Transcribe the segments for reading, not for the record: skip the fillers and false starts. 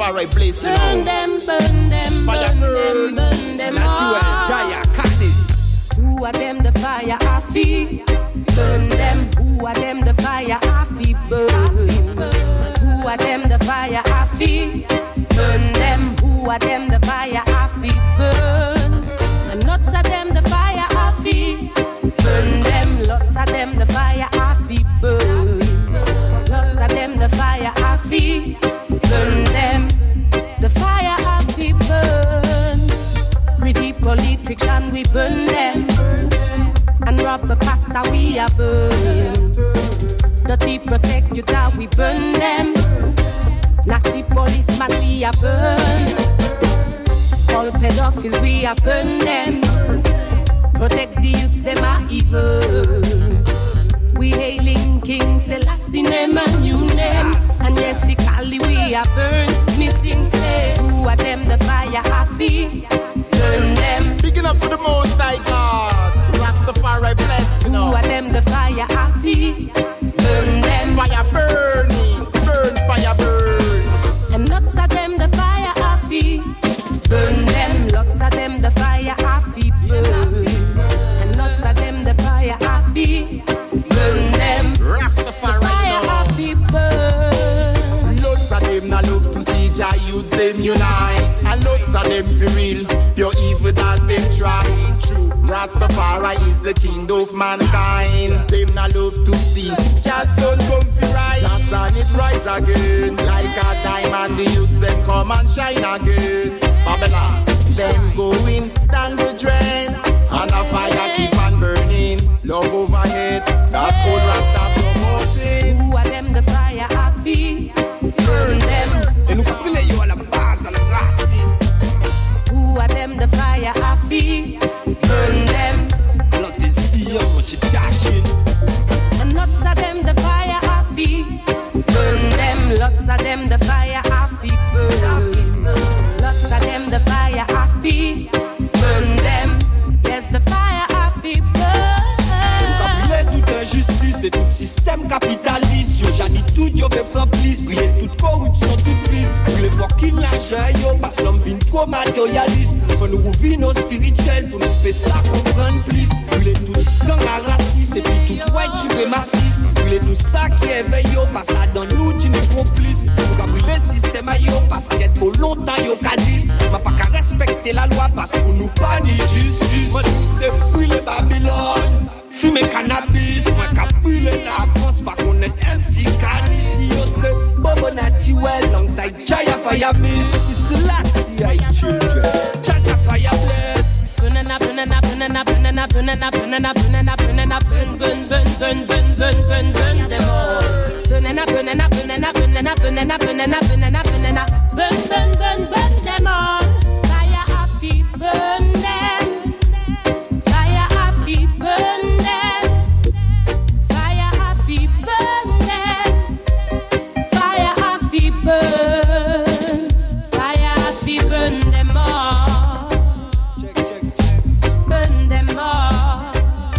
Rastafari place, you know. Burn them, burn them, fire burn, burn them. Natural, Jaya, Canis. Who are them the fire I feel? Burn them. Who are them the fire I feel? Burn. Who are them the fire I feel? Burn them. Who are them the fire I feel? Burn. And lots of them the fire I feel. Burn them. Lots of them the fire I feel. Burn. Lots of them the fire I feel. Burn them. The fire I feel. Burn. Pretty politician we burn them. And rob the pastor we a burn. Dirty prosecutor we burn them. Nasty policeman we a burn. All pedophiles we a burn them. Protect the youths them a evil. We hailing King Selassie name and new name. And yes the Kali we a burn. Missing say who are them the fire I feel. Burn them. Picking up for the most high God. Rastafari blessed, you know. Who are them the fire I feel? Burn them. Fire burning, burn, fire burn. And lots of them the fire I feel. Burn them. Lots of them the fire I feel. Burn. And lots of them the fire I feel. Burn them. Rastafari, the fire I feel. Burn. Lots of them not love to see Jah youths them unite. And lots of them for real, pure evil that them trying true. Rastafari is the king of mankind. Them not love to see Jah's sun come fi rise. Jah's sun it rise again. Like a diamond, the youths them come and shine again. Babylon, them going down the drain. And the fire keep on burning. Love over hate, that's old Rasta promoting. Who are them the fire I feel? Burn them. And who play you on the bars and the racing? Who are them the fire I feel? Burn them. Not to see how much you dashing. And lots of them the fire I feel. Burn them. Lots of them the fire I feel. Burn. Lots of them the fire I feel. Burn them. Yes, the fire I feel. Burn. Toute injustice et tout système capitaliste. Yo j'en ai tout, yo veut prendre plus. Brûler toute corruption, toute vice. Brûler pour qu'il l'argent, yo, parce que l'homme vient trop matérialiste. Faut nous rouvrir nos spirituels pour nous faire ça comprendre plus. Brûler toute gang à raciste et puis toute white suprémaciste. Brûler tout ça qui éveille, yo, parce que ça donne nous d'une complice. Pour brûler le système, yo, parce qu'il y a trop longtemps, yo, qu'à m'a pas qu'à respecter la loi parce que pour nous pas ni justice. Moi, tout c'est brûler Babylone. Fumer cannabis, moi qu'a brûlé la France, pas qu'on est MC Canis. Yo c'est Bobo Naturel, alongside Jaya Fire Miss. It's Selassie, I children. Jaja Fire Bless. Banana, banana, banana, banana, banana, banana, banana, banana, burn, burn, burn, burn, burn, burn, burn, burn them all. Banana, banana, banana, banana, banana, banana, banana, banana, burn, burn, burn, burn them all. Fire happy, burn them. Fire happy, burn them. Fire happy, burn them. Fire happy, burn. Fire happy, burn them all. Burn them all.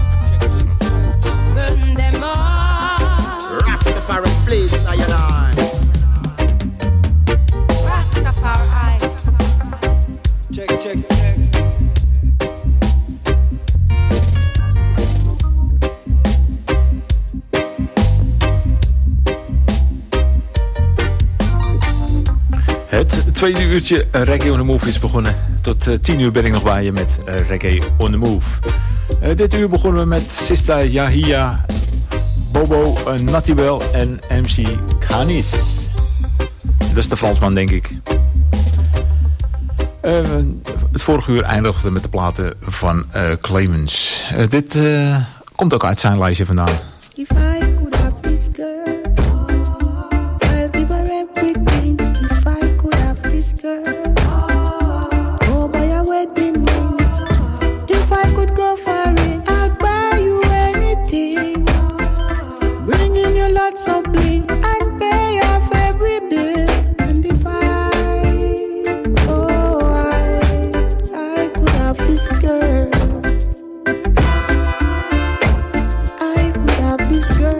Burn them all. Rastafari place, I and I. Rastafari. Check, check, check. Het tweede uurtje Reggae on the Move is begonnen. Tot 10 uur ben ik nog bij je met Reggae on the Move. Dit uur begonnen we met Sista Yahia, Bobo Natibel en MC Canis. Dat is de Fransman, denk ik. Het vorige uur eindigde met de platen van Clemens. Dit komt ook uit zijn lijstje vandaan. If I could have this girl, I'll give her everything. If I could have this girl, oh buy a wedding ring. If I could go for it, I'll buy you anything. Bringing you lots of bling, I'd pay off every bill. And if I could have this girl, I could have this girl.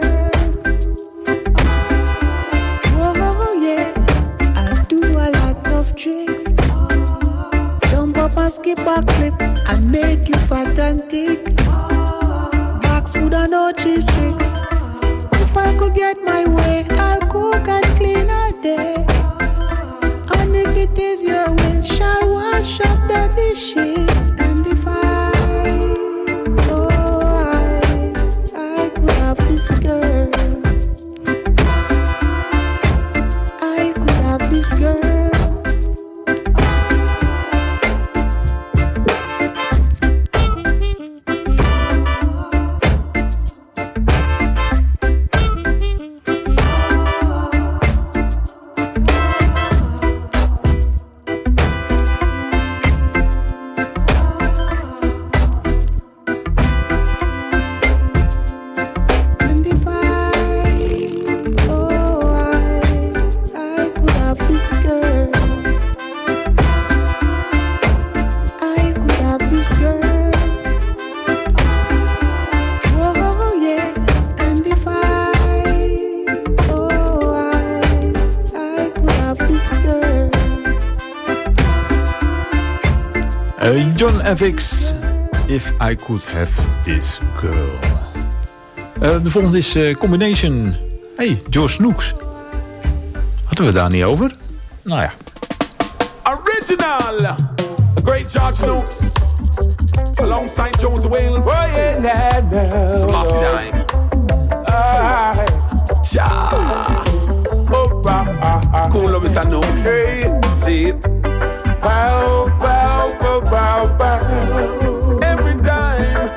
backflip and make you fat and thick. Max woulda know cheese tricks. If I could get my way, I'll cook and clean all day. And if it is your will, shall wash up the dishes. And if I could have this girl, I could have this girl. John FX, If I Could Have This Girl. De volgende is Combination. Hey, George Snooks. Hadden we daar niet over? Nou ja. Original. A great George Snooks. Alongside Jones Wales. Oh yeah, nah, nah. Selassie. Cool of Mr. Nooks. Hey. See it. Bow, bow, bow, bow, bow. Every time.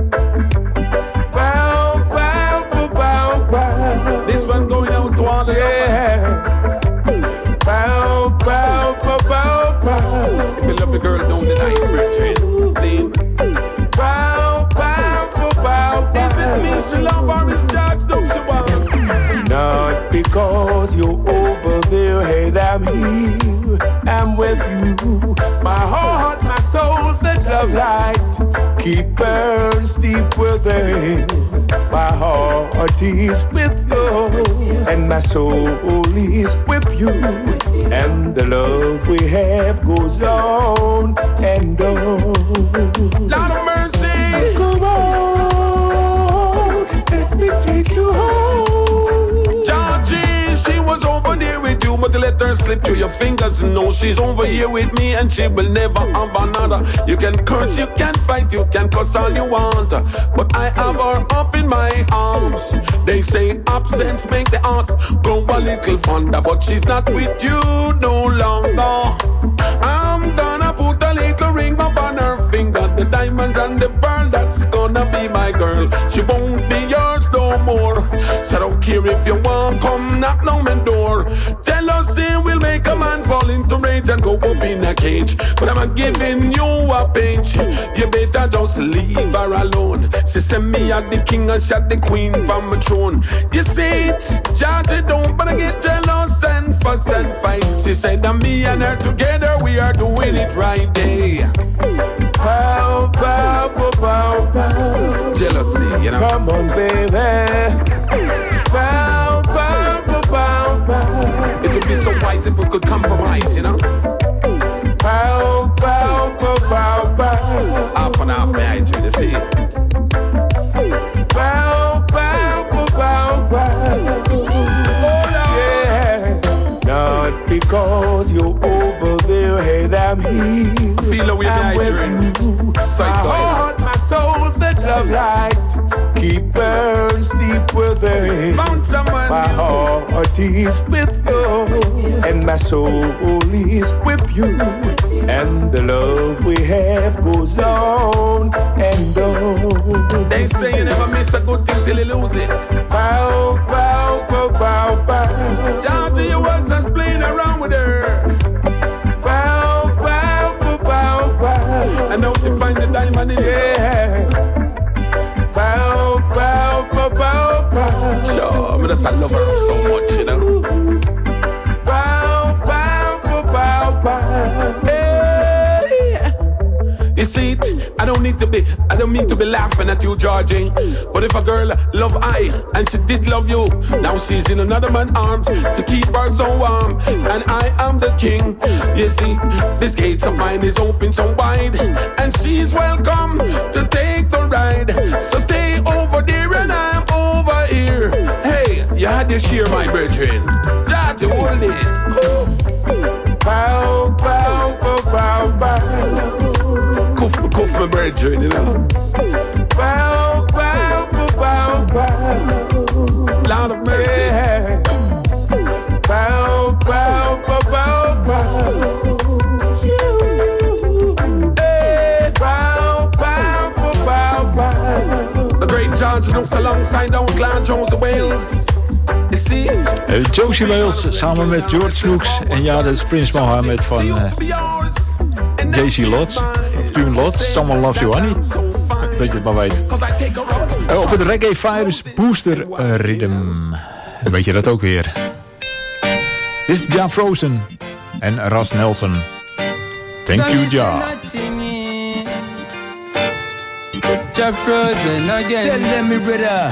Bow, bow, bow, bow, bow. This one going out to all the lovers. Bow, bow, bow, bow, bow. If you love the girl, don't deny it, Bridget. See? Bow, bow, bow, bow, bow. Is it me she love or is George Snooks she want? Not because you're over there and I'm here. I'm with you. My heart, my soul, that love light keep burns deep within. My heart is with you, and my soul is with you. And the love we have goes on and on. Lord of mercy. Come on, let me take you home. Georgie, she was over there with you, but you let her slip through your fingers. No, she's over here with me and she will never have another. You can curse, you can fight, you can cuss all you want, but I have her up in my arms. They say absence make the heart grow a little fonder, but she's not with you no longer. I'm gonna put a little ring up on her finger, the diamonds and the pearl, that's gonna be my girl. She won't be yours no more, so I don't care if you want, come knock on my door. Tell us say we'll make a man fall into rage and go up in a cage, but I'm giving you a page. You better just leave her alone. She said me at the king and shot the queen from my throne. You see it, Georgie don't better get jealous and fuss and fight. She said that me and her together we are doing it right there. Bow, bow, bow, bow, bow. Jealousy, you know. Come on, baby. Bow, bow, bow, bow, bow. It would be so wise if we could compromise, you know. Bow, bow, bow, bow, bow. Half and half, may I do you see? Bow, bow, bow, bow, bow. Oh, yeah. Not because you're over there and I'm here. I feel the way I'm I with drink. you. My heart, my soul, that love light keep burns deep within. Found someone my heart is with you, and my soul is with you. And the love we have goes on and on. They say you never miss a good thing till you lose it. Bow, bow, bow, bow, bow. Down to your words and playing around with her. Bow, bow, bow, bow, bow. And now she find the diamond in yeah. Bow, bow, bow, bow, bow. Sure, I just love her so much, you know. Bow, bow, bow, bow, bow. Hey. You see it? I don't mean to be laughing at you, Georgie. But if a girl love I, and she did love you, now she's in another man's arms to keep her so warm. And I am the king. You see, this gate of mine is open so wide. and she's welcome to take the ride. So stay over there and I'm over here. Hey, you had to share my brethren. That's all this. Bow, bow, bow, bow, bow. Cuff my brethren, you know. Bow, bow, bow, bow, bow. Lord of mercy. Yeah. Bow, bow, bow, bow, bow. Hey, bow, bow, bow, bow, bow. The great George Nooks alongside our Glenn Jones of Wales. You see it? Josie Wales samen met George Nooks. En ja, dat is Prince Mohammed van JC Lodge. Of Tune Lodge. Someone Loves You Honey. Dat je het maar weet. Op het Reggae Virus Booster Rhythm. Weet je dat ook weer. Dit is Ja Frozen en Ras Nelson. Thank you, Ja. Ja Frozen again. Tell them, brother.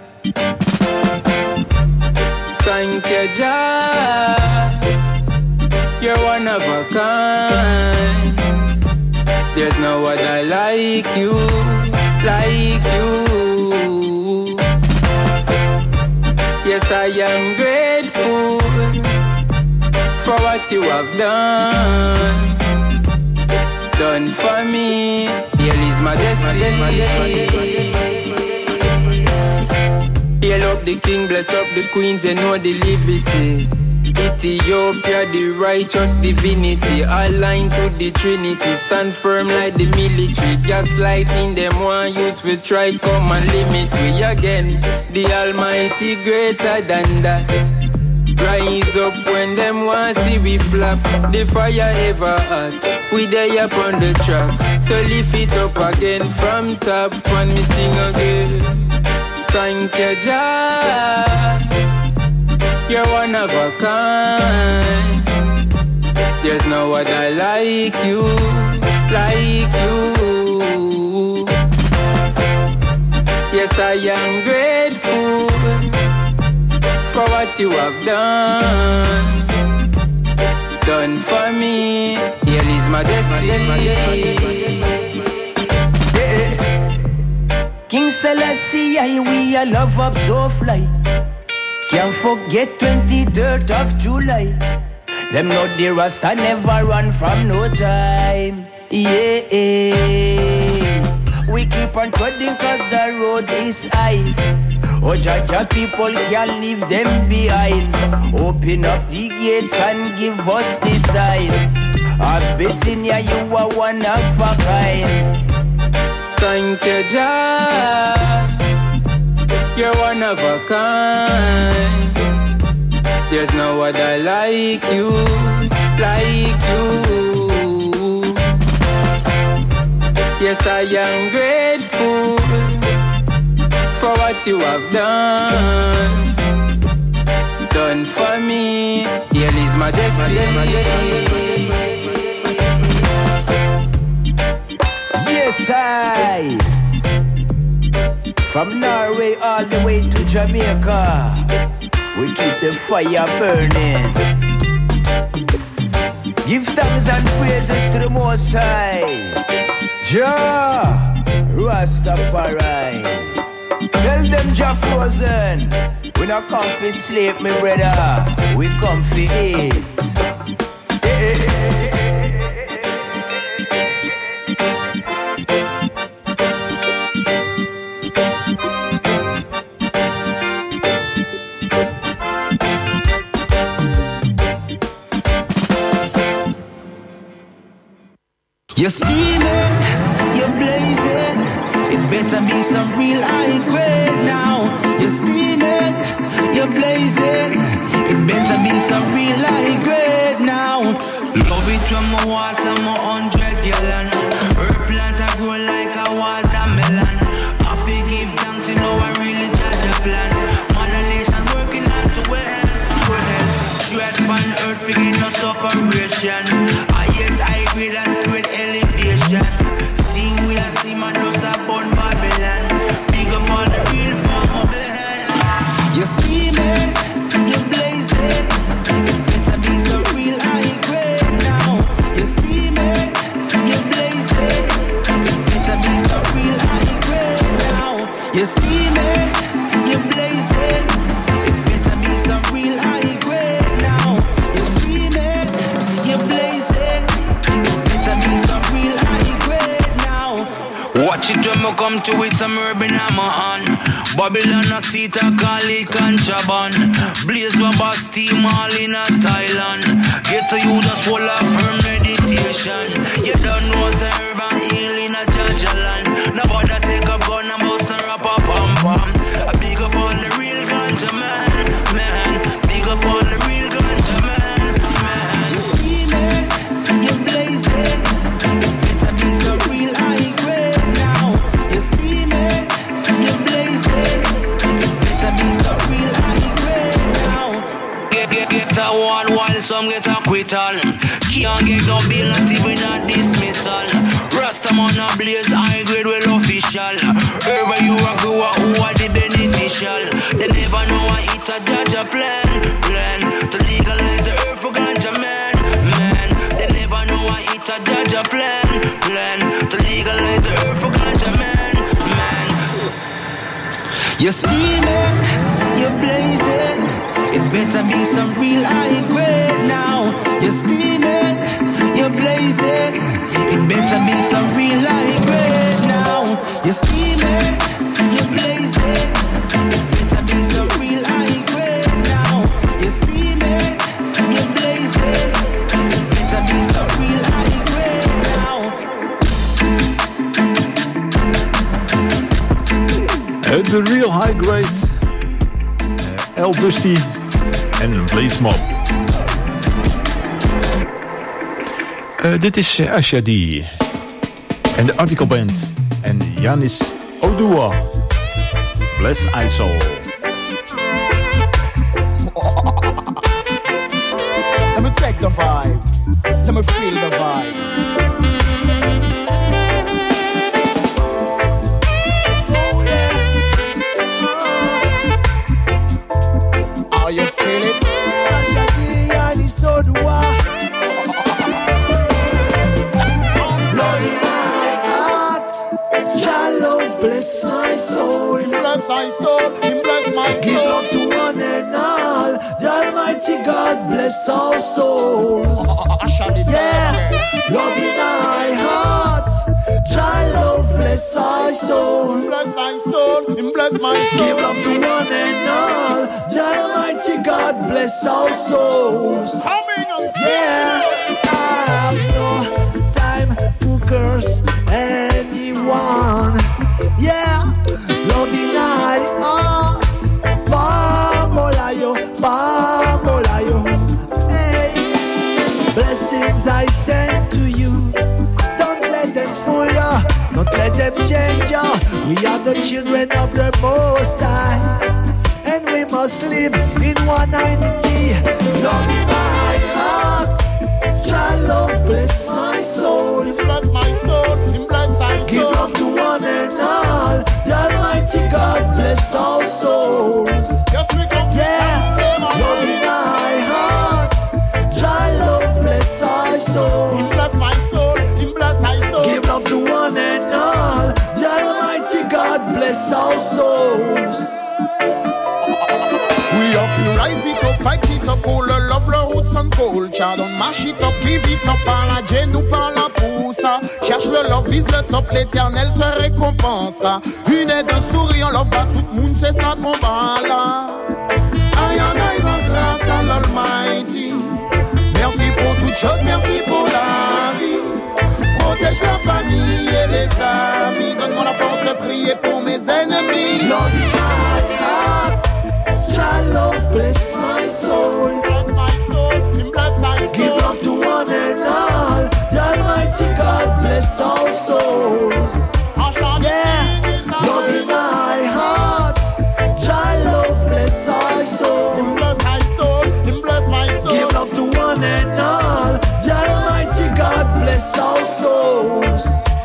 Thank you, Jah. You're one of a kind. There's no other like you, like you. Yes, I am grateful for what you have done for me. Hail His Majesty. Hail up the king, bless up the queens, and know the liberty. Ethiopia, the righteous divinity, aligned to the Trinity, stand firm like the military. Gaslighting them one use for try come and limit we again. The Almighty greater than that. Rise up when them want see we flap. The fire ever hot, we there up on the track. So lift it up again from top and me sing again. Thank you, Jah. You're one of a kind. There's no other like you, like you. Yes, I am grateful for what you have done for me. Hail His Majesty. King Selassie, we a love up so fly. Can't forget 23rd of July. Them know the Rasta never run from no time. Yeah, we keep on treading cause the road is high. Oh, Jaja people can't leave them behind. Open up the gates and give us the sign. Abyssinia, you are one of a kind. Thank you, Jah. You're one of a kind. There's no other like you, like you. Yes, I am grateful for what you have done for me. Hail His Majesty. Yes, I. From Norway all the way to Jamaica, we keep the fire burning. Give thanks and praises to the Most High, Jah Rastafari. Tell them Jah Frozen, we not come for sleep, my brother, we come for eat. You're steaming, you're blazing. It better be some real high grade now. You're steaming, you're blazing. It better be some real high grade now. Love it when my water, my 100 gallon. Herb plant I grow like a watermelon. I give thanks, you know I really judge a plan. Modulation working out to well. Sweat on earth, we get no separation. Yes, I agree, that's with elevation. Sting with a steam and those are born Babylon. Big up all the real form of the head. You're steaming, you're blazing. It better be some real high grade now. You're steaming, you're blazing. Watch it when me come to it, some urban I'm on. Babylon a seat, I call it contraband. Blaze my boss team all in a Thailand. Get to you just full of firm meditation. You don't know the urban heal in a Jajaland. Nobody take a gun and bust no rap a pom pom. I big up all the real ganja man, man. Big up all the real ganja man, man. You steaming, you blazing. It better be some real high grade now. You steaming, you blazing. It better be some real high grade now. Get a one while some get a quittal. Can't get no bill, not even a dismissal. Rastaman a blaze high grade well official. Wherever you are go, who are the beneficial? They never know I eat a Jaja plan to legalize the earth for ganja man. They never know I eat a Jaja plan to legalize the earth for ganja man. You're steaming, you're blazing. It better be some real high grade now. You're steaming, you're blazing. It better be some real high grade now. You're steaming, you're blazing. It better be some real high grade now. You're steaming, you're blazing. It better be some real high grade now. The real high grade. El Dusty en Blaze Mob. Dit is Asha D. En de Article Band. En Yanis Odua. Bless I Soul. Let me take the vibe. Let me feel the vibe. You feel it? Lord in my heart, Jah love bless my soul. Bless my soul, bless my soul. Give love to one and all. The Almighty God bless our souls. Yeah, Lord in my heart, Jah love bless our soul. Bless my soul, bless my soul. Give love to one and all. The Almighty God bless our souls. Yeah, I have no time to curse anyone. Yeah, love in my heart. Bambolayo, bambolayo. Hey, blessings I send to you. Don't let them fool you. Don't let them change you. We are the children of the Most High, and we must live in one identity. Love in my heart, Jah love bless my soul. Bless my soul, bless my soul. Give love to one and all. The Almighty God bless our souls. Yes, we come. Yeah, love in my heart, Jah love bless our soul. Bless my soul, bless my soul. Give love to one and all. The Almighty God bless our souls. We have to rise it up, fight it up, all the love, the roots and culture. Don't mash it up, give it up, par la Dieu nous par la pousse. Cherche le love, vise le top, l'éternel te récompensera. Une aide, un sourire, love à tout le monde, c'est ça qu'on bat là. I rends grâce à l'Almighty. Merci pour toutes choses, merci pour la vie. Protège la famille et les amis. Donne-moi la force de prier pour mes ennemis. Love in my heart, Jah love bless my soul. Bless my soul, bless my soul. Give love to one and all. The Almighty God bless our souls. Yeah, love in my heart, Jah love bless our soul. Bless my soul, bless my soul. Give love to one and all. The Almighty God bless our souls.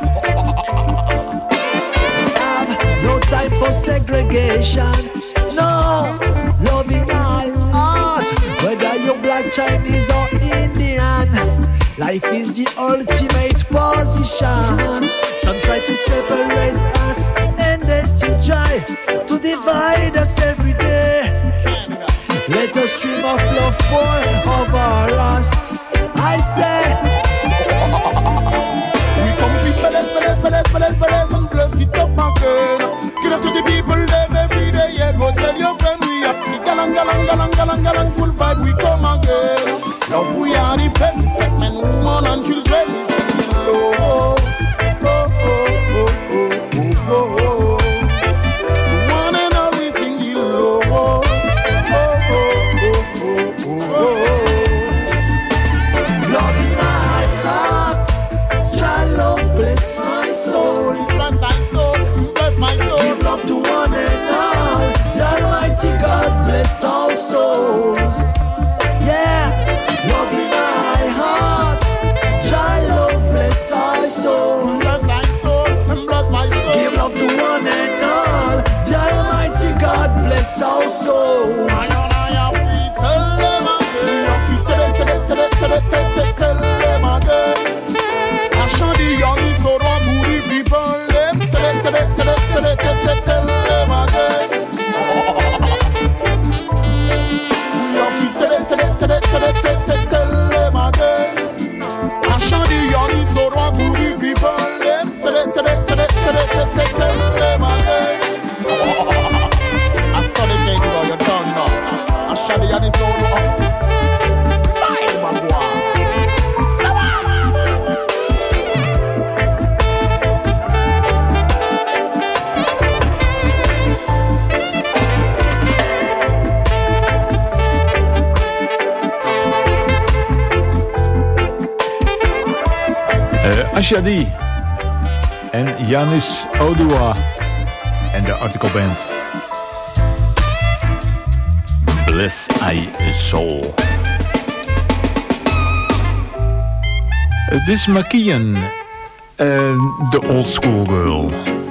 Have no time for segregation. No, love in my heart. Whether you're black, Chinese or Indian, life is the ultimate position. Some try to separate us, and they still try to divide us every day. Let a stream of love pour over us. I say, we come to bless, bless, bless, bless, bless, and bless Shadi en Yanis Odua en de Article Band. Bless I Soul. Het is Makian en The Old School Girl.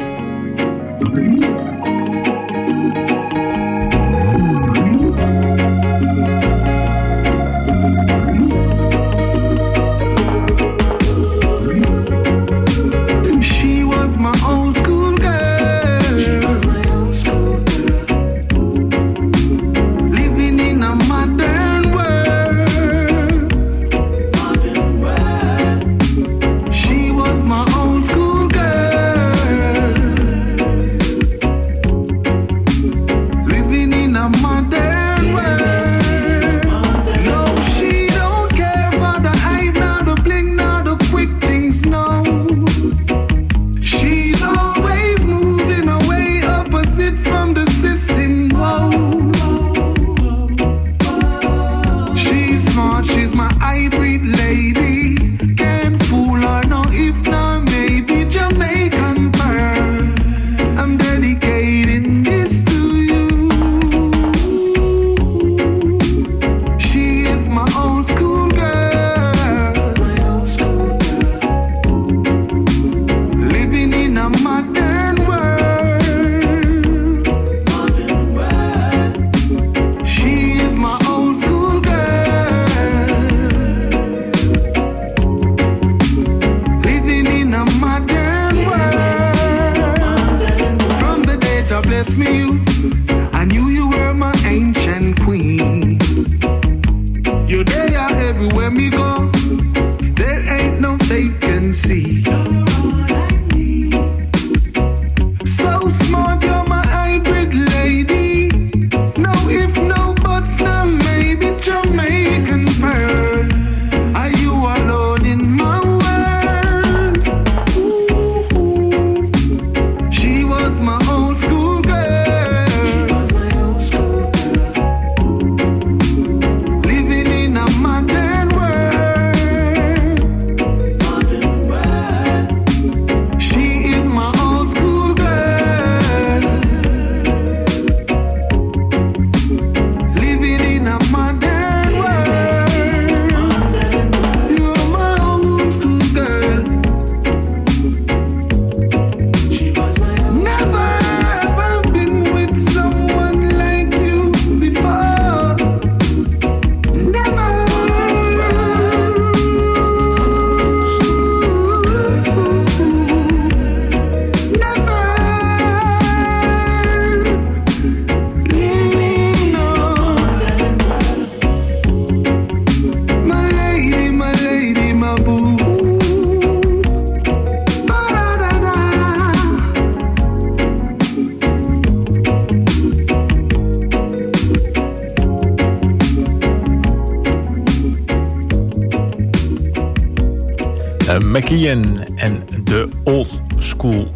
Makian en The Old School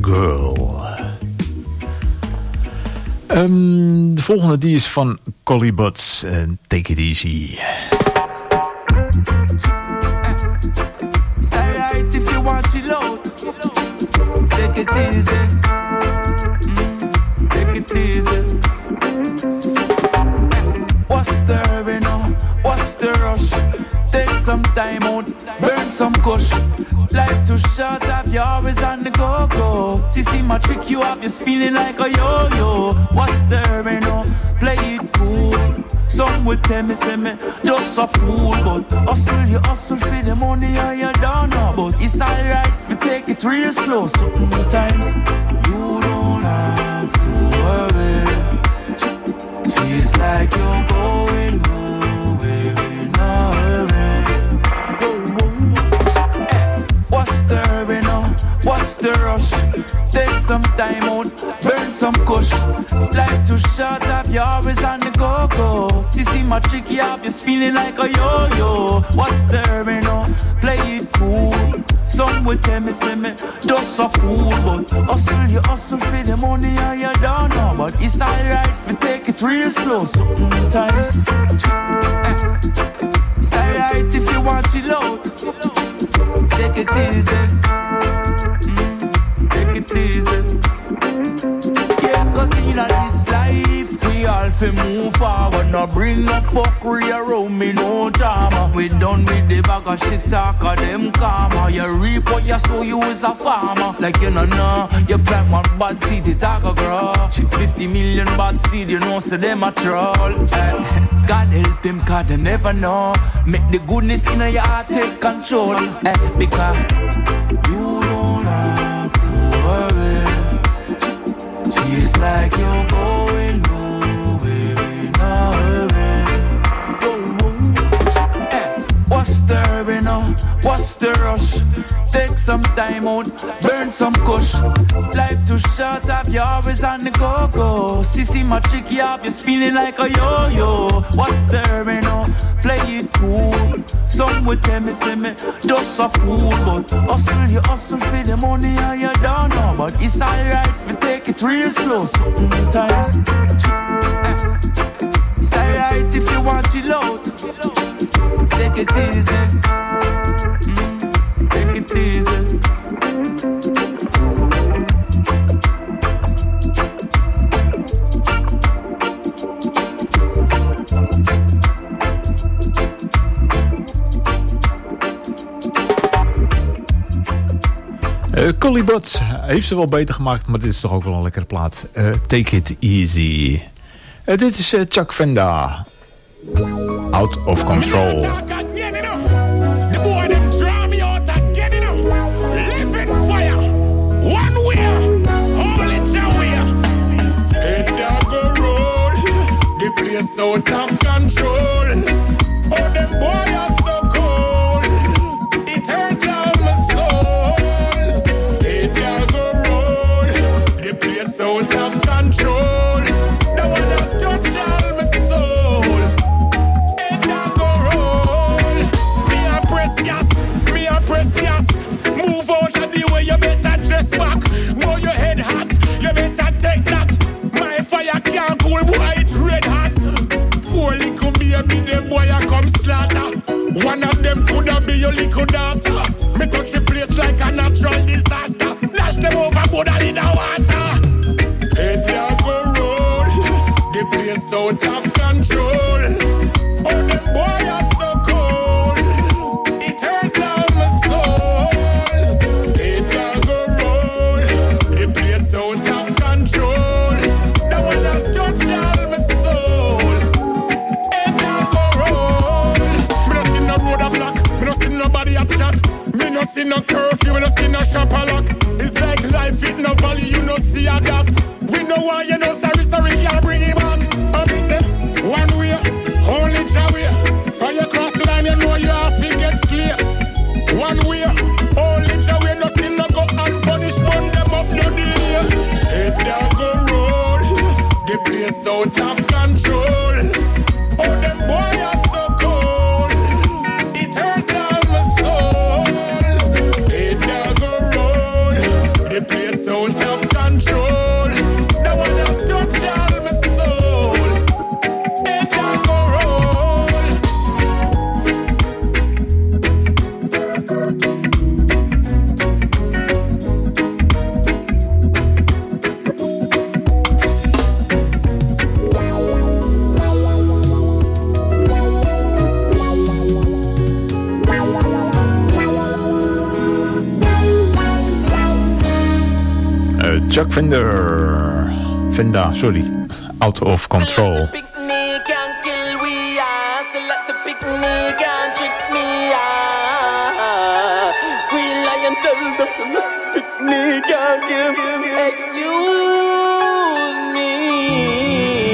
Girl. De volgende die is van Collie Buddz en Take It Easy. Say right if you want it loud. Take it easy. Take it easy. What's the hurry now? What's the rush? Take some time out, burn some kush. Life too short, have you always on the go-go. See my trick, you have you spinning like a yo-yo. What's the hurry now? Play it cool. Some would tell me, say me, just a fool. But hustle, you hustle for the money and you don't know. But it's alright if you take it real slow. Sometimes you don't have to worry. Feels like you're going nowhere in a hurry. What's the hurry now? What's the rush? Take some time out, burn some kush. Life too short, have you always on the go-go. See my trick, you have you spinning like a yo-yo. What's the hurry now? Play it cool. Some would tell me, say me, just a fool. But hustle, you hustle for the money and you don't know. But it's alright if you take it real slow. Sometimes say alright if you want chill out. Take it easy. Take it easy. Yeah, cause in this life we all fi move forward. No bring no fuckery around me, no drama. We done with the bag of shit talk of them karma. You reap what you sow, you is a farmer. Like you know, you plant one bad seed, it talk a grow. 50 million bad seed, you know, so them a troll. God help them, cause they never know. Make the goodness in your heart take control. Because you don't have to worry. Feels like you're going nowhere in a hurry. What's the hurry now? What's the rush? Take some time out, burn some kush. Life too short, have you always on the go-go. System a trick, you have you spinning like a yo-yo. What's the hurry now? Play it cool. Some would tell me, say me, just a fool. But hustle, you hustle for the money and you don't know. But it's alright if you take it real slow sometimes. It's alright if you want chill out. Take it easy. Take it easy. Collie Buddz heeft ze wel beter gemaakt, maar dit is toch ook wel een lekkere plaat. Take it easy. Dit is Chuck Venda. Out of Control. Out of control. Oh, them boy are so cold. It hurts all my soul. It go roll. The place out of control. The one that touch all my soul. It go roll. Me a press gas. Me a press gas. Move out of the way. You better dress back. Boy, your head hot. You better take that. My fire can't cool. Boy, it's red hot. Poor little baby, them boy a come slaughter. One of them coulda be your little daughter. Me touch the place like a natural disaster. Dash them overboard and in the water. Head ya go roll. The place out of control. Oh, them boy are so cold. It hurts all my soul. Head ya go roll. The place out of control. The one that touch all my soul. Nobody up shot. Me no see no curfew, me no see no shop a lock. It's like life, it no value, you no see a that. We know why you know sorry, can't bring it back. And we say, one way, only Jah way. Fire cross the line, you know you have to get clear. One way, only Jah way. No sin no go unpunished, burn them up no deal. It down go roll, the place out of control. Oh, them boy are so cold. It hurts all my soul. It down go roll, the place out of control. The one that touch all my soul. It down go Chuck Venda, sorry. Out of Control. Picnic can kill we are. So let's a picnic can trick me are. Green Lion tell them so let's a picnic can kill. Excuse me,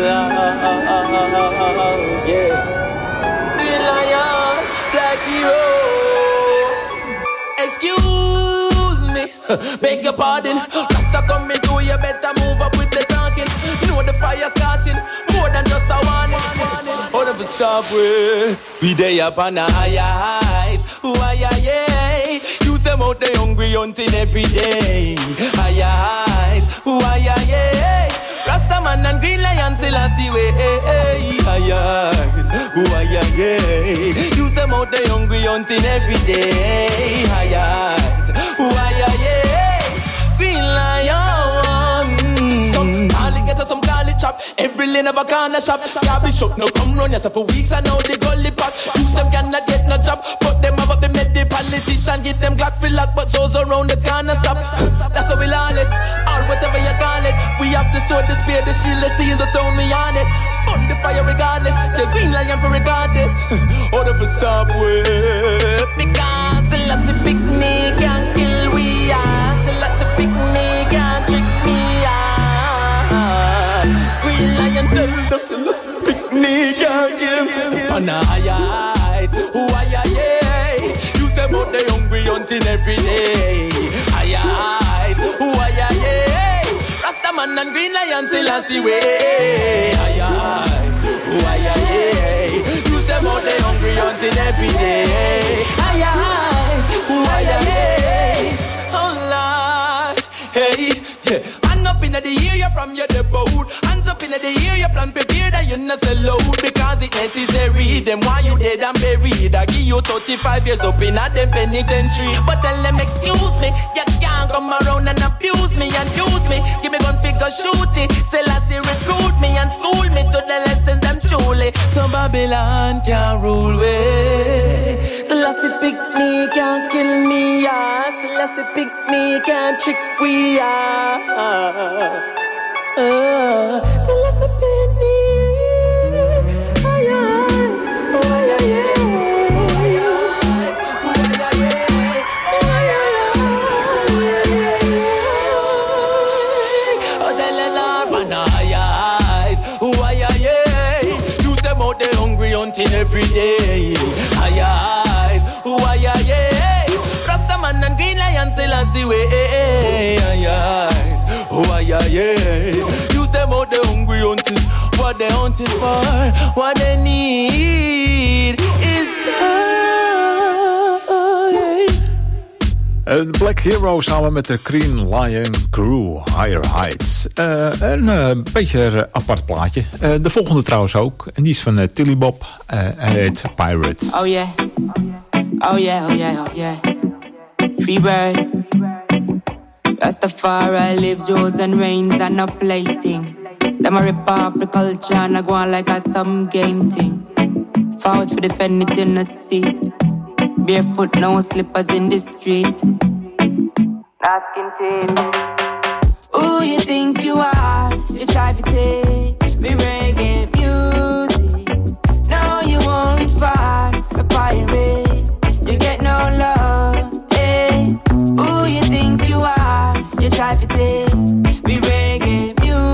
Lord. Yeah. Green Lion, Black Hero. Excuse me, beg your pardon. Rasta come me do, you better move up with the talking. You know the fire's catching, more than just a warning. Oh, never stop we day up on a higher height. Why, yeah, you them out there hungry hunting every day. Higher height, why, yeah, Rasta man and Green Lion still I see way. You some out there hungry hunting every day. Green Lion. Some alligator, some garlic chop. Every lane of a corner shop. Garbage shop, no come run yourself for weeks and now they gully pop. You some cannot get no job, but them have up the med the politician. Get them Glock fill lock, but those around the corner stop. That's how we lawless, or whatever you call it. We have the sword, the spear, the shield, the seal, the throne, we on it. On the fire regardless, the Green Lion for regardless. Order for stop with. Because the last picnic can't kill we are. The last picnic can't trick me out. Green Lion tell them the last picnic can't kill me. On a higher height, you say about the hungry hunting every day. Higher height, Rastaman and Green Lion still I see way. You say about the hungry hunting every day. Oh Lord, hey, yeah. Hand up in the ear, you from your debut. Hands up in the ear, you plan prepare that you not sell out. Because it necessary, them why you dead and buried. I give you 35 years up in a them penitentiary. But tell them excuse me, you can't come around and abuse me and use me. Give me gun figure shoot it. Say last year recruit me and school me to the lessons I'm truly. So Babylon can't rule way. So last it pick me, can't kill me, yeah. So last it pick me, can't trick we, yeah. So let's up in every day. Rastaman and Green Lion still I see way. Use them out the hungry hunting. What they hunting for, what they need is Black Hero samen met de Green Lion Crew, Higher Heights. Een beetje apart plaatje. De volgende trouwens ook. En die is van Tilly Bob. Hij heet Pirates. Oh yeah. Oh yeah, oh yeah, oh yeah. Free bird. Rastafari lives, rules and reigns and no plating. Them a rip off the culture and a go on like a some game thing. Fought for defend it in the seat. Barefoot, no slippers in the street. Asking team. Who you think you are? You try to take me reggae music. No, you won't reach far. A pirate, you get no love. Hey, who you think you are? You try to take me reggae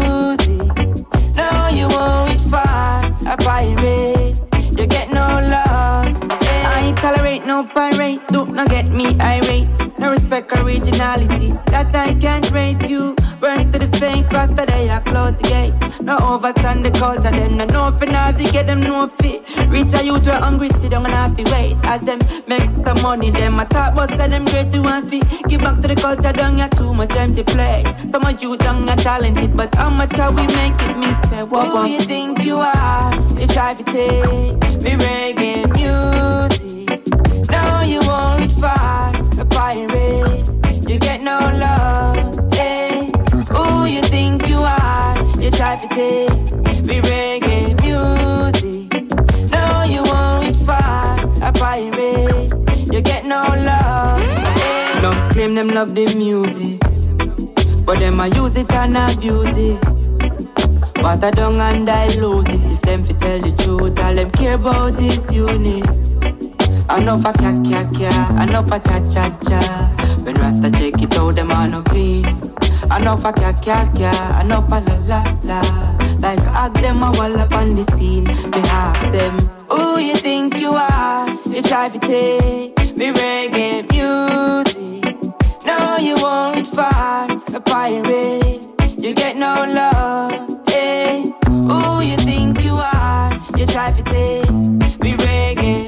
music. No, you won't reach far. A pirate, you get no love. I ain't tolerate no pirate, do not get me irate. No respect originality, that I can't rate you. Burns to the face, faster they are close the gate. No overstand the culture, them no know for navigate, them no fit. Reach a youth where hungry, sit down and happy wait. As them make some money, them I talk about tell them great to one feet. Give back to the culture, don't you too much empty play. Some of you don't are talented, but how much are we make it? Me say, what who you think you are? You try to take me reggae music. No, you won't reach far. A pirate, you get no love. Hey, who you think you are? You try to take me reggae music. No, you won't reach far. A pirate, you get no love. Hey. Love claim them love the music, but them a use it and abuse it. Water down and dilute it. If them fi tell the truth, all them care about is units. Enough a kya, enough a cha. When Rasta check it out, them a no clean. Enough a kya, enough a la. Like hug them a wall up on the scene. Me ask them, who you think you are? You try to take me reggae music. No, you won't reach far. A pirate, you get no love. Hey, who you think you are? You try to take me reggae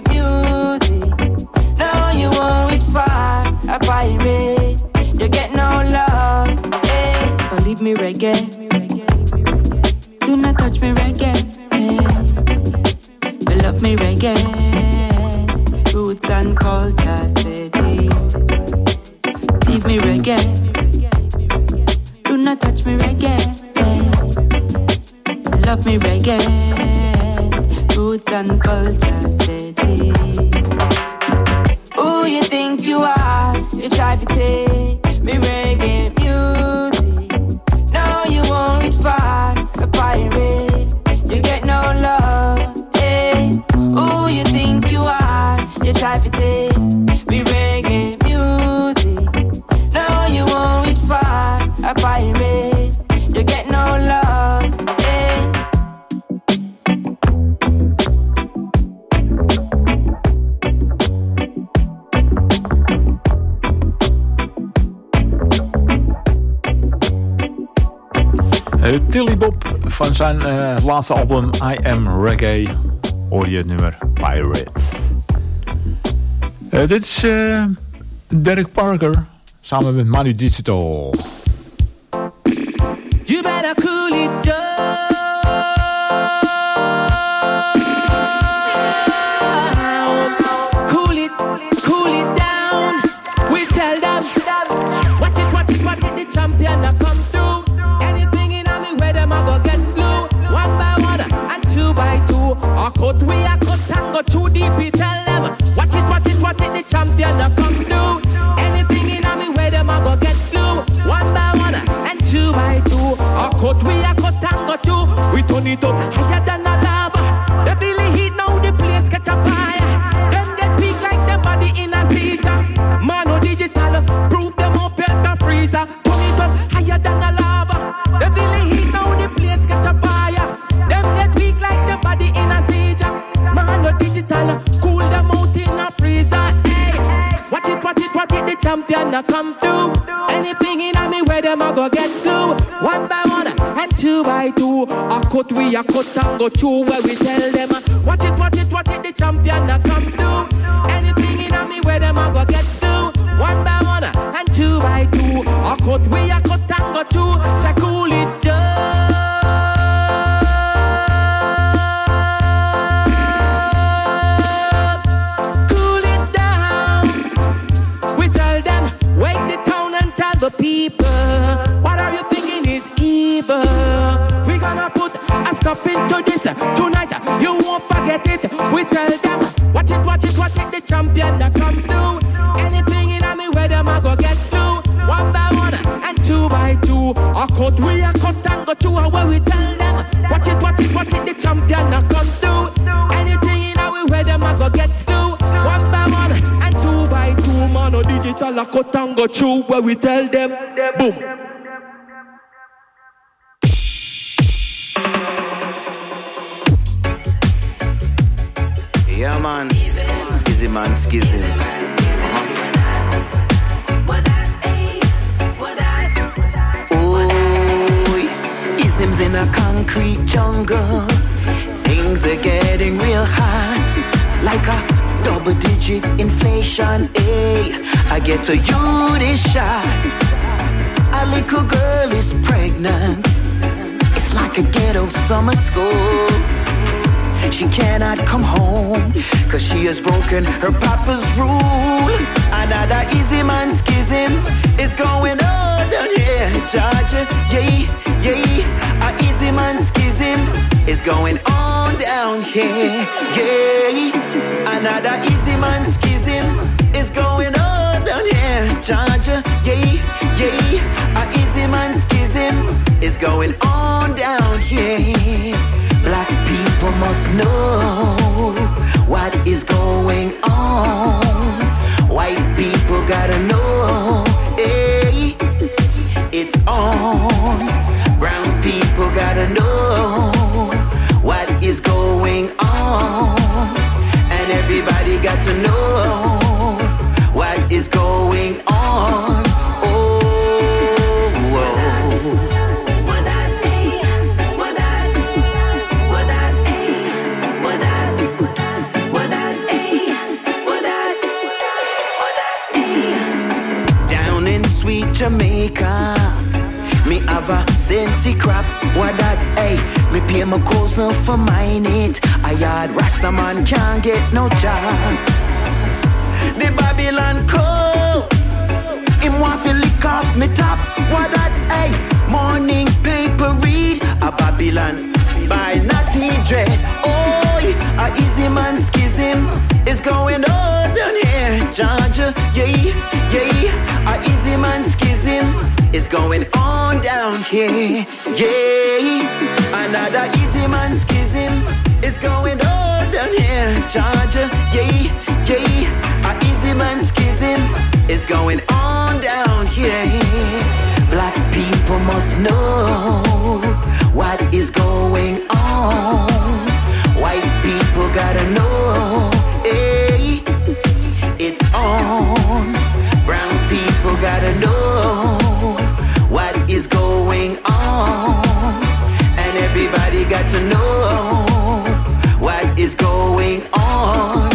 music. No, you won't reach far. A pirate, you get no love. Hey, so leave me reggae. Do not touch me reggae. Me love me reggae. Roots and culture steady. Give me reggae. Do not touch me reggae. Me love me reggae. Roots and culture steady. Who you think you are? You try to take me reggae music. No, you won't reach far. A pirate, you get no love. Hey, who you think you are? You try to take me reggae music. No, you won't reach far. A pirate, you get no love. Hey. Tilly Bob van zijn laatste album I Am Reggae hoor je het nummer Pirate. Dit is Derek Parker samen met Manu Digital. You better cool it down. Cool it down. We tell them, watch it, the champion that come through. Anything in me where them a go get slew. 1 by 1 and 2 by 2. A cut we a cut and go too deep. We tell them, watch it, the champion that come through. Anything in me where them a go get slew. 1 by 1 and 2 by 2. A cut we a cut and go too. We turn it up higher than a lava. They feel the heat now, the place catch a fire. Then get weak like them body in a seizure. Manu Digital, prove them up at the freezer. Turn it up higher than a lava. They feel the heat now, the place catch a fire. Them get weak like them body in a seizure. Manu Digital, cool them out in a freezer. Hey, watch it, the champion a come through. Anything in me where them a go get slew. 1 by 1 and 2 by 2. A cut we a cut and go through where we tell them, watch it, the champion a come through. Anything in me where them a go get slew. 1 by 1 and 2 by 2. A cut we a cut and go through. So cool it down. Cool it down. We tell them, wake the town and tell the people, what are you thinking is evil? We gonna put a stop into this tonight. You won't forget it. We tell them, watch it, the champion that come through. Anything in me where them a go get through. 1 by 1 and 2 by 2. A cut we a cut and go to and where we tell them, watch it, the champion that come through. Anything in me where them a go get through. 1 by 1 and 2 by 2. Manu Digital a cut and go through where we tell them, boom. Yeah man, Easy man skizzy. Ooh, ism's in a concrete jungle. Things are getting real hot, like a double-digit inflation. Hey, I get to you this shot. A little girl is pregnant. It's like a ghetto summer school. She cannot come home, cause she has broken her papa's rule. Another easy man schism is going on down here in Georgia. Yeah, a easy man schism is going on down here. Yeah, another easy man schism is going on down here in Georgia. Yeah, a easy man schism is going on down here. Black people must know what is going on. White people gotta know, hey, it's on. Brown people gotta know what is going on. And everybody got to know what is going on. Jamaica, Me have a sensey crap, what that, hey. Me pay my cousin for mine it. I had Rasta man can't get no job. The Babylon code, him want to lick off me top, what that, hey. Morning paper read, a Babylon by Natty Dread. Oh, a easy man schism is going on down here, Georgia, yeah. A easy man schism is going on down here, yeah. Another easy man schism is going on down here, Georgia, yeah. A easy man schism is going on down here. Black people must know what is going on. White people gotta know, hey, it's on. Brown people gotta know what is going on. And everybody got to know what is going on.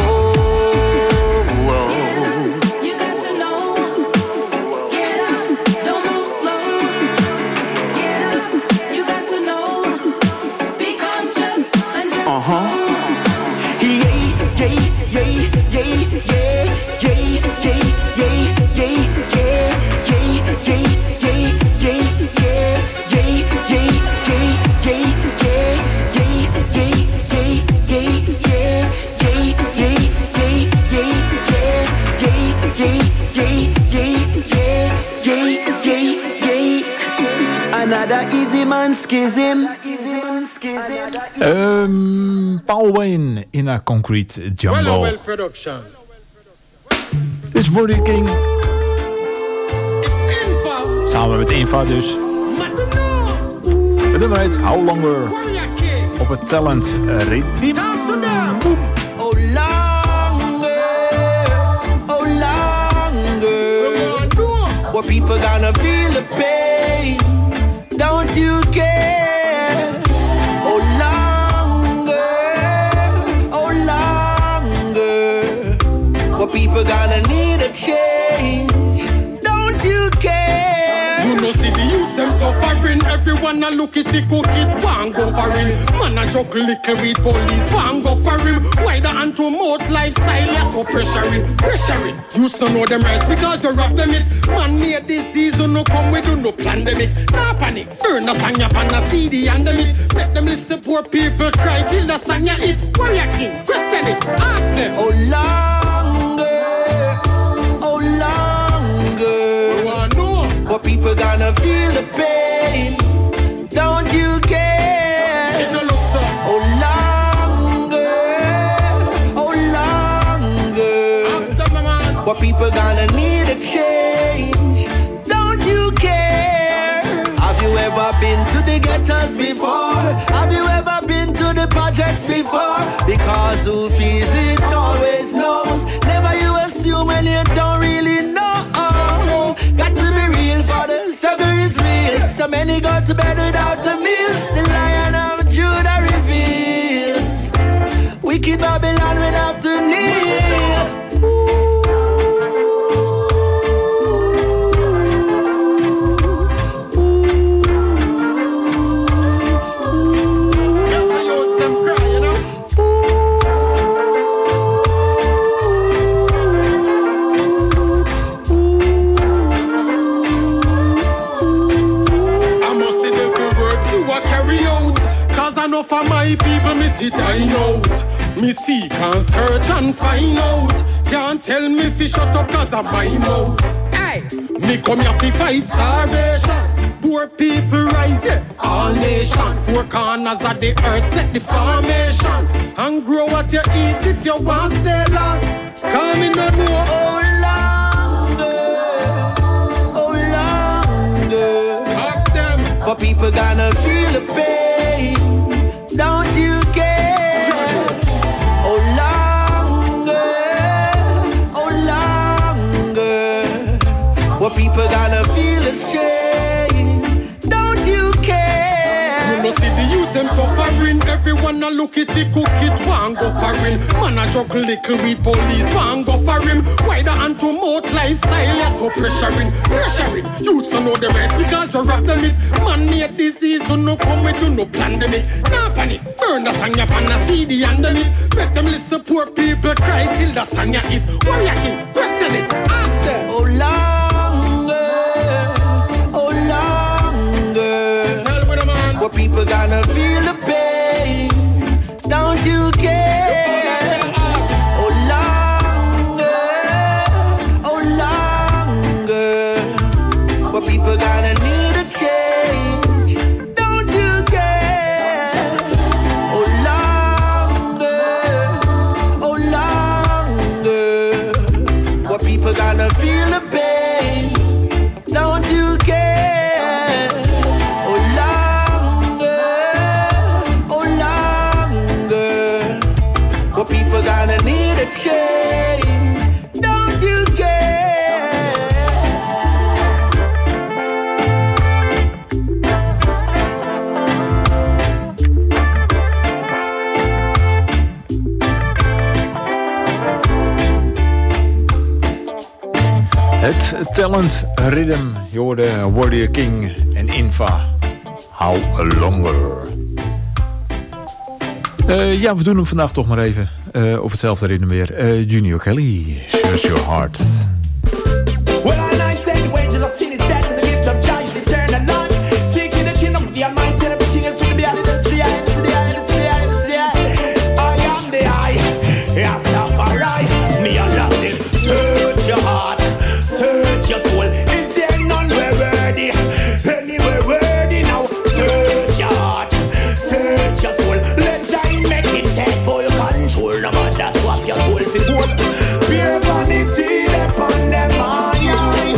Easy man schism. Paul Wayne in a Concrete Jungle. Well production. Dit is Woody King. It's Infa. Samen met Infa dus. Het nummer heet How Longer. Op het talent Redeem. Oh longer. What people gonna feel the pain. Don't you care? Oh longer. What people gonna need a change. Don't you care? You know see the youths them suffering. Everyone a look at the cook it one go for him. Man a joke little with police one go for him. Why the hand to mouth lifestyle you so pressuring. Used to know them rights because you rob them it. Man made disease who no come with do no pandemic. Nah panic, burn the song up on a CD and them it. Let them listen poor people cry, kill the song you eat. Warrior King, question it, ask it. Oh longer. But people gonna feel the pain. Don't you care? Oh longer. But people gonna need a change. Don't you care? Have you ever been to the ghettos before? Have you ever been to the projects before? Because who feels it always knows. Never you assume when you don't really know. Got to be real for the struggle is real. So many go to bed without a meal. The Lion of Judah reveals. Wicked Babylon will have to kneel. For my people, me sit I out. Me seek and search and find out. Can't tell me fi shut up cause of my mouth. Hey, me come here fi fight starvation. Poor people rise, yeah, all nation. Four corners of the earth set the formation. And grow what you eat if you want stay long. Call me no more. Oh longer. Ask them. But people gonna feel the pain. Don't you care? Oh longer. What people gonna feel is change. Don't you care? You know see the youth them suffering. Everyone a look it, he cook it, one go for him. Man a juggle little with police, one go for him. Why the hand to mouth lifestyle, yeah, so pressuring. Youths don't know the rest because you rap them it. Man made disease, so no come with you, no pandemic. Nah panic, burn the song up on the CD and the it. Make them listen, poor people cry till the song ya hit. Warrior King, question it, ask them. Oh longer, Tell me the man. what people gonna feel the pain, don't you care? Oh longer, what people gonna need a change, don't you care? Oh longer, what people gonna feel the pain, don't you care? Oh longer, what people gonna need a change, don't you care? Het talent rhythm, je hoorde Warrior King en Infa. How longer. Ja, we doen hem vandaag toch maar even op hetzelfde ritme weer. Junior Kelly, Search Your Heart. Well, I say the wages of sin is death and the gift of joy is eternal life. Seeking the kingdom of the Almighty and everything else will be added to the eye, to the eye, to the eye, to the eye. I am the eye, Rastafari, me a love it. Search your heart, search your soul. Is there none where worthy? Anywhere worthy now? Search your heart, search your soul. Let time make it take full control. No matter swap your soul for gold. Pure vanity upon them mind.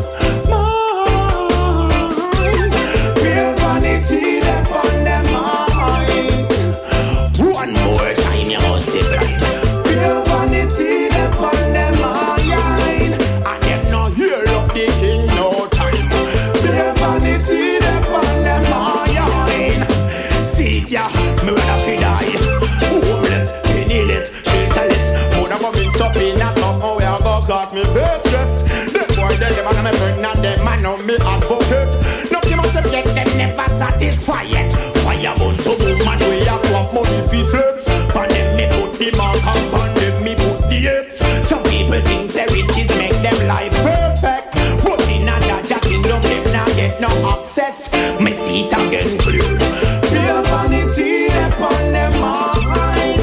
Pure vanity upon them mind. One more time you must be blind. Pure vanity upon them mind. And them no hear of the king no time. Pure vanity upon them mind. See ya, me when I feel die. Homeless, penniless, shelterless. Moon a come in stuff in a somehow where I go cause me face stress. Them boy them and me friend and them and now me advocate. Nothing much to get them never satisfied yet. Why a bunch of woman we a swap money for sex? Pan them me put the mark and pan them me put the X. Some people think say riches make them life perfect, but in a Dodger kingdom them not get no access. Me see it again clear. Pure vanity upon them mind.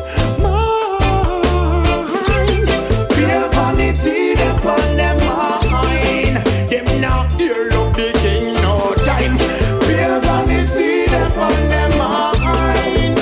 Pure vanity upon them mind. Them not hear of the king no time. Pure vanity upon them mind.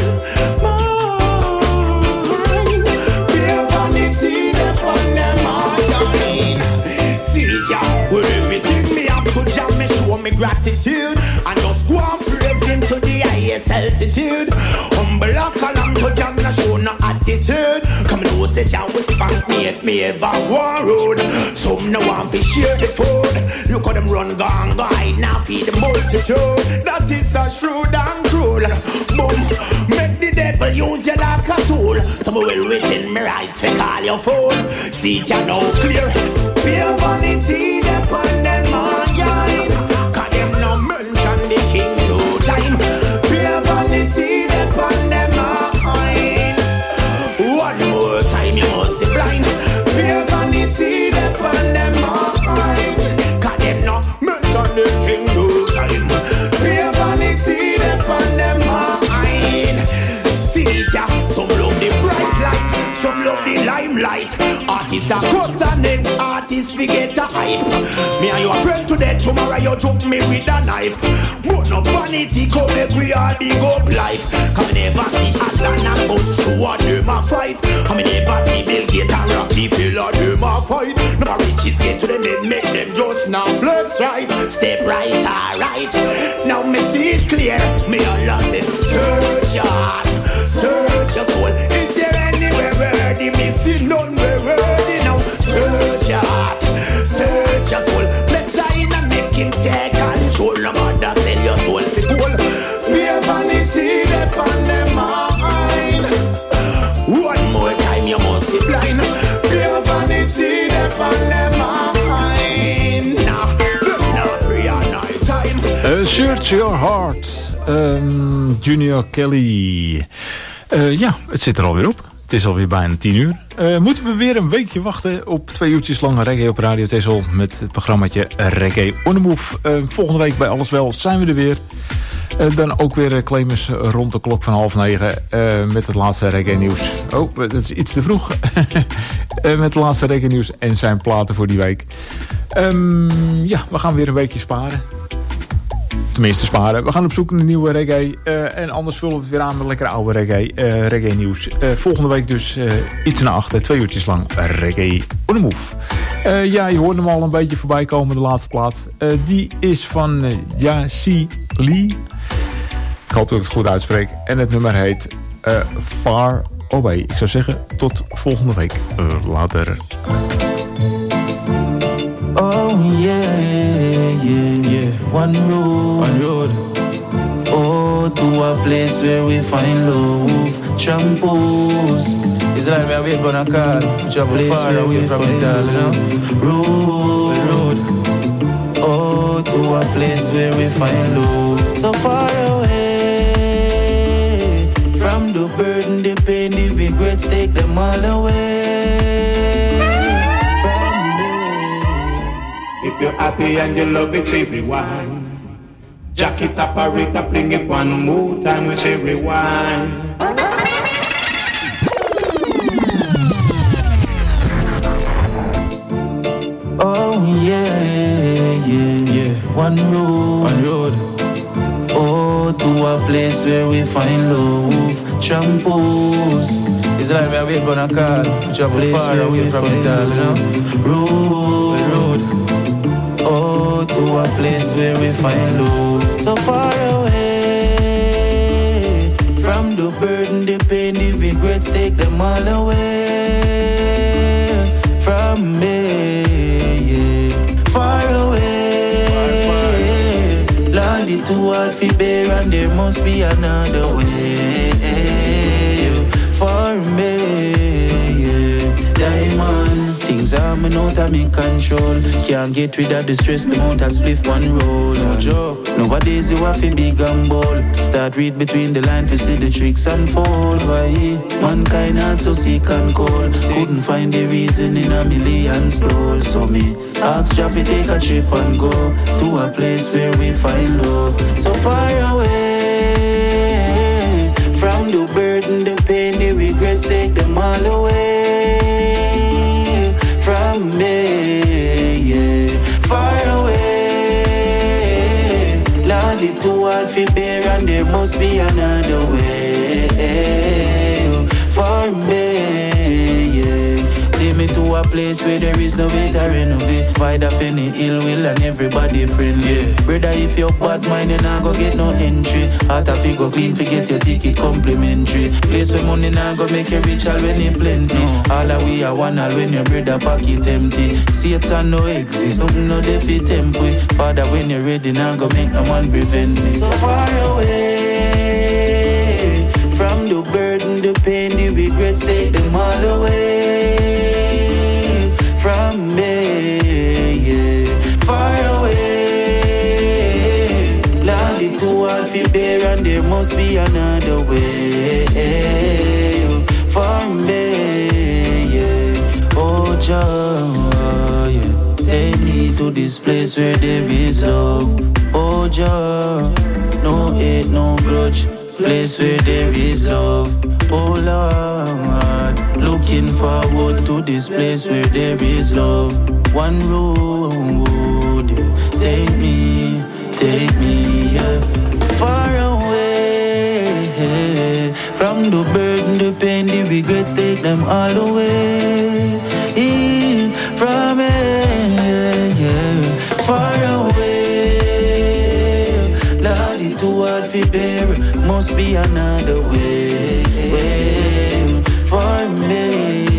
Pure vanity upon them mind. See ya, with everything me have to jam me show me gratitude and just go and praise him to the highest altitude. Humble and calm to jam no show no attitude. Come know say Jah will spank me if me ever war road. Some no want to share the food. Look how them run gone hide now feed the multitude. That is a shrewd and cruel. Boom, make the devil use you like a tool. Some will within me rights for call your phone. See it ya now clear. Pure vanity upon them mind. Cause them no mention the king no time. Pure vanity upon them mind. One more time you must be blind. Pure vanity upon them mind. Cause them no mention the king no time. Pure vanity upon them mind. See ya, some love the bright light, some love the limelight. Artists are cuss and next artists forget to hype. Me and you a friend today, tomorrow you choke me with a knife. But no vanity come make we all dig up life. Come never see Aslan and Boots who are them a fight. Come never see Bill Gates and Rockefeller them a fight. No riches get to them, they make them just now flex right. Step right, alright. Now me see it clear. Me all say, search your heart, search your soul. Is there anywhere worthy? Me see none where worthy now. Search your heart, search your soul. Let China make him take control. No matter sell your soul for gold. Be a vanity upon them mind. Search Your Heart. Junior Kelly. Ja, het zit er alweer op. Het is alweer bijna 10 uur. Moeten we weer een weekje wachten op 2 uurtjes lang reggae op Radio Texel met het programmaatje Reggae on the Move. Volgende week bij Alles Wel zijn we er weer. Dan ook weer claimers rond de klok van 8:30 met het laatste reggae nieuws. Oh, dat is iets te vroeg. Met het laatste reggae nieuws en zijn platen voor die week. Ja, we gaan weer een weekje sparen. Tenminste sparen. We gaan op zoek naar nieuwe reggae. En anders vullen we het weer aan met lekker oude reggae nieuws. Volgende week dus iets na 8, 2 uurtjes lang reggae on the move. Ja, je hoort hem al een beetje voorbij komen, de laatste plaat. Die is van Yasi Lee. Ik hoop dat ik het goed uitspreek. En het nummer heet Far Away. Ik zou zeggen, tot volgende week. Later. Oh yeah, yeah, yeah. One road. Oh, to a place where we find love. Shampoos. It's like me wait on a car. Travel far away from it all, you know. Road. Oh, to a place where we find love. So far away from the burden, the pain, the regrets, take them all away. If you're happy and you love it, say rewind. Jack it up, Rita, fling it one more time, we say rewind. Oh yeah, yeah, yeah. One road. Oh, to a place where we find love. Shampoos. It's like me wait on a car. Travel far away from it all, you know. Road. Oh, to a place where we find love. So far away from the burden, the pain, the regrets, take them all away from me, yeah. Far away, Lord, it's too hard to bear, and there must be another way for me, yeah. Diamond. Things are me out of me control. Can't get rid of the stress, the amount of spliff one roll. No joke. Nowadays you have to be gumball. Start read between the lines to see the tricks unfold. Why? Mankind not so sick and cold. Couldn't find the reason in a million scrolls. So me ask Jaffe take a trip and go to a place where we find love. So far away from the burden, the pain, the regrets, take them all away from me, yeah. Far away, Lord, it's too hard to bear, and there must be another way for me, yeah. Take me to a place where there is no way to renovate. Fight off any ill will and everybody friendly, yeah. Brother, if you're bad mind, you not go get no entry. Heart of you go clean, forget your ticket complimentary. Place where money not go make you rich all when you plenty. All that we are one, all when your brother pocket empty. Satan no exist, something no defeat temple. Father, when you're ready, now go make no one prevent me. So far away from the burden, the pain, the regrets, take them all away from me, yeah. Far away, Lord, it's too hard to bear, and there must be another way for me, yeah. Oh, Jah, yeah. Take me to this place where there is love. Oh, Jah, no hate, no grudge. Place where there is love. Oh, Lord, looking forward to this place where there is love. One road, yeah. Take me, yeah. Far away from the burden, the pain, the regrets, take them all away from me, yeah. Far away, Lord, it's too hard to bear, must be another way for me.